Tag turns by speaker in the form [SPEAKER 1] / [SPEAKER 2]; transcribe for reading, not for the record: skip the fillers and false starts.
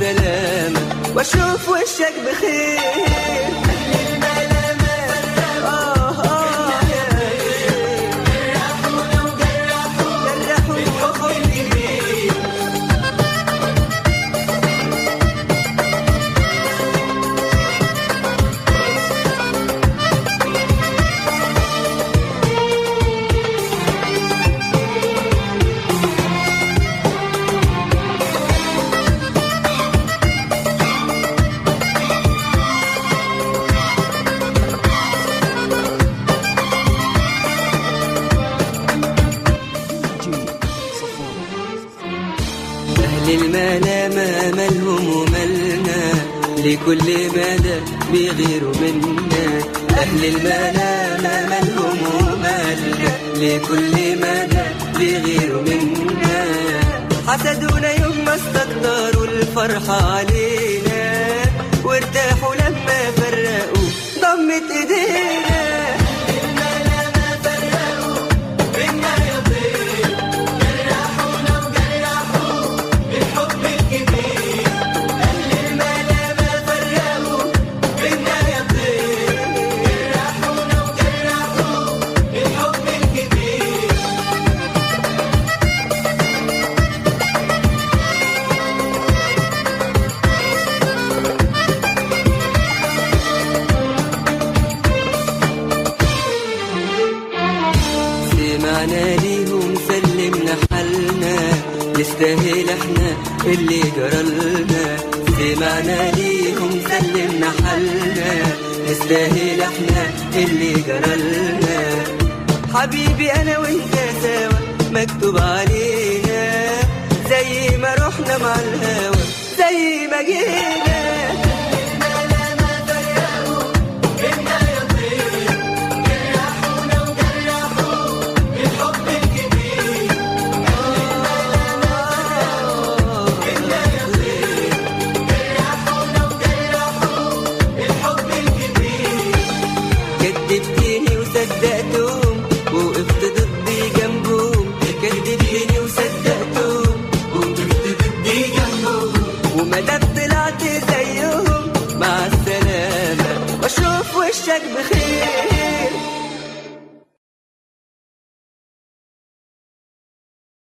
[SPEAKER 1] السلامة واشوف وشك بخير. أهل الملامة يا خير، جرحونا وجرحوا الحب الكبير. أهل الملامة مالهم ومالنا، لكل مدى بيغيروا منا. أهل الملامة مالهم ومالنا، لكل مدى بيغيروا منا. حسدونا يوم ما استكتروا الفرحة علينا، وارتاحوا لما فرقوا ضمت ايدينا. سمعنا ليهم سلمنا حالنا، نستاهل احنا اللي جرالنا. سمعنا ليهم سلمنا حالنا، نستاهل احنا اللي جرالنا. حبيبي انا وانت سوا مكتوب علينا، زي ما رحنا مع الهوا زي ما جينا. كدبتني وصدقتهم وقفت ضدي جنبهم. كدبتني وصدقتهم وقفت ضدي جنبهم، وما دام طلعت زيهم مع السلامة واشوف وشك بخير.